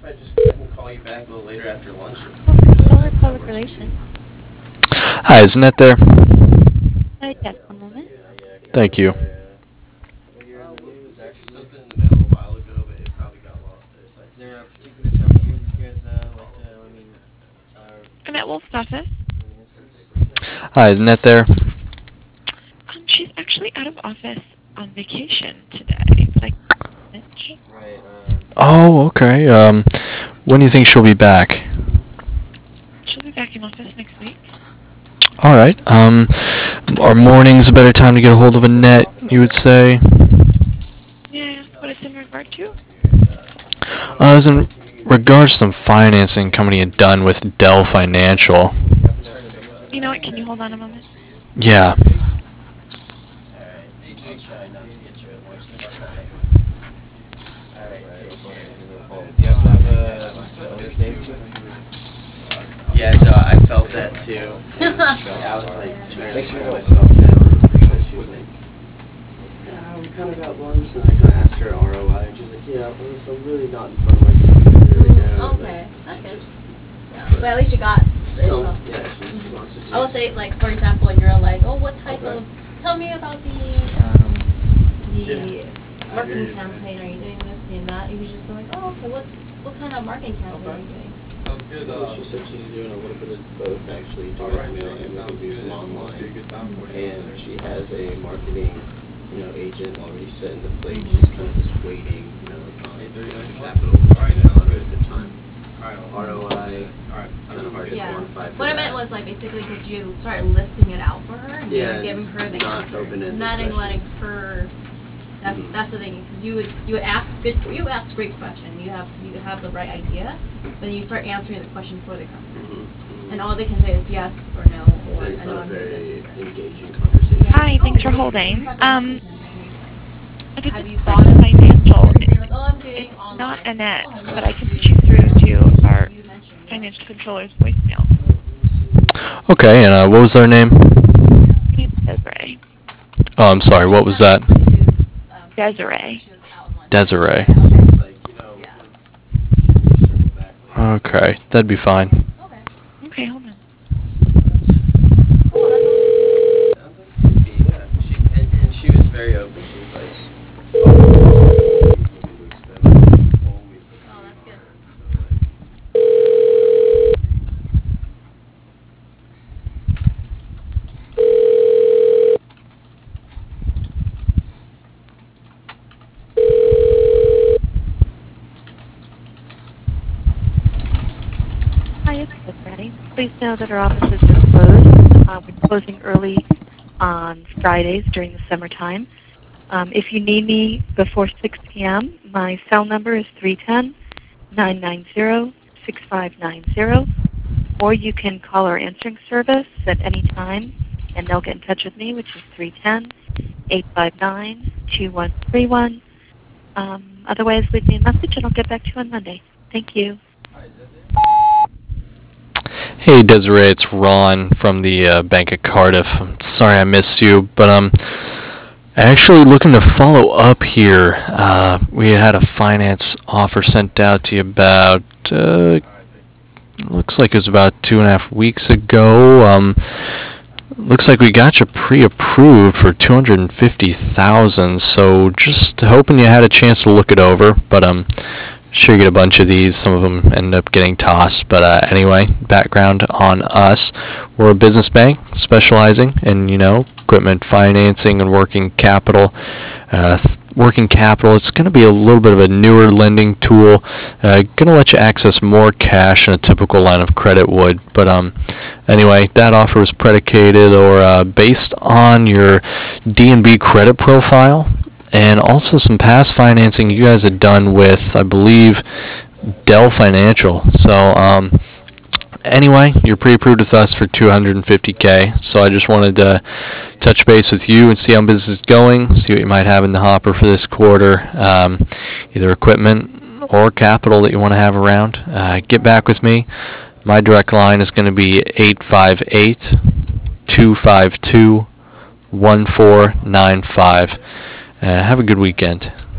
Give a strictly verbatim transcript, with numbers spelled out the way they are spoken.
I just I can call you back a little later after lunch. Solar Public Relations. Hi, is Annette there? Uh, yes, one moment. Thank you. Something in the mail a while ago, but it probably got lost. Is there a particular time of year you guys uh, like to, I mean, are... Annette Wolf's office. Hi, is Annette there? Um, she's actually out of office on vacation today. Like, Right, um... Oh, okay. Um, when do you think she'll be back? she'll be back in office next week. All right. Um, are mornings a better time to get a hold of Annette, you would say? Yeah, what it's in regard to? Uh, as in regards to some financing company had done with Dell Financial. You know what, can you hold on a moment? Yeah. Yeah, no, I felt that too. I was like, trying to calm myself down. She was like, yeah, we kind of got lunch, and I kind of asked her R O I, and she was like, yeah, but I'm really not in front of my computer right now. Okay, that's good. Yeah. But at least you got the So, info. yeah, she wants to do I would say, like, for example, you're like, oh, what type Okay. of, tell me about the, um, the Yeah. marketing campaign, are you doing this, doing that? You could just be like, oh, okay, what, what kind of marketing campaign are you doing? Sounds good. Uh, she said she's doing a little bit of both, actually, direct mail and we can do some online. And she has a marketing, you know, agent already set into place. She's kind of just waiting, you know, on capital at the time. R O I, kind of hard to Yeah. quantify. What I meant was, like, basically, could you start listing it out for her and Yeah, you're giving her the not answer? open-ended Not in letting questions. her, that's, Mhm. that's the thing, because you would, you would ask good, you ask great question, you have, you have the right idea, but you start answering the question for the customer. Mhm. And all they can say is yes or no, or It's I not know a I'm doing very this. engaging conversation. Hi, thanks for holding. Um, if it's Have you just thought of financial, say like, oh, I'm doing it's online. not Annette, Oh, but what I do can you put you do? through to our You mentioned, yeah. financial controller's voicemail. Okay, and uh, what was their name? It's Desiree. Oh, I'm sorry, what was that? Desiree. Desiree. Yeah. Okay, that'd be fine. Okay. Okay, hold on. Cool, that's all. Yeah, she, and, and she was very open. She was like, oh, Oh, that's good. Hi, it's Desiree. Please know that our offices are closed. Uh, we're closing early on Fridays during the summertime. Um, if you need me before six p m, my cell number is three one zero, nine nine zero, six five nine zero, or you can call our answering service at any time, and they'll get in touch with me, which is three one zero, eight five nine, two one three one. Um, otherwise, leave me a message, and I'll get back to you on Monday. Thank you. Hey Desiree, it's Ron from the uh, Bank of Cardiff. I'm sorry I missed you, but um, actually looking to follow up here. Uh, we had a finance offer sent out to you about, uh, looks like it was about two and a half weeks ago. Um, looks like we got you pre-approved for two hundred fifty thousand dollars, so just hoping you had a chance to look it over, but um, sure you get a bunch of these. Some of them end up getting tossed. But uh, anyway, background on us. We're a business bank specializing in, you know, equipment financing and working capital. Uh, th- working capital, it's going to be a little bit of a newer lending tool. Uh, going to let you access more cash than a typical line of credit would. But um, anyway, that offer was predicated or uh, based on your D and B credit profile, and also some past financing you guys had done with, I believe, Dell Financial. So um, anyway, you're pre-approved with us for two hundred fifty K. So I just wanted to touch base with you and see how business is going, see what you might have in the hopper for this quarter, um, either equipment or capital that you want to have around. Uh, get back with me. My direct line is going to be eight five eight, two five two, one four nine five. Uh, have a good weekend.